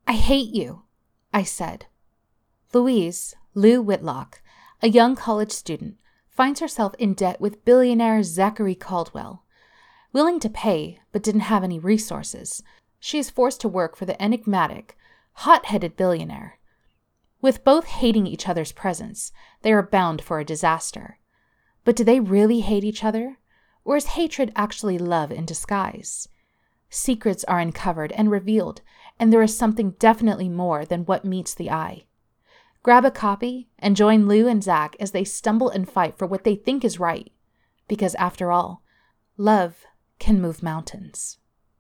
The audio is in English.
I hate you, I said. Louise, Lou Whitlock, a young college student, finds herself in debt with billionaire Zachary Caldwell. Willing to pay, but didn't have any resources, she is forced to work for the enigmatic, hot-headed billionaire. With both hating each other's presence, they are bound for a disaster. But do they really hate each other? Or is hatred actually love in disguise? Secrets are uncovered and revealed, and there is something definitely more than what meets the eye. Grab a copy and join Lou and Zach as they stumble and fight for what they think is right. Because after all, love can move mountains.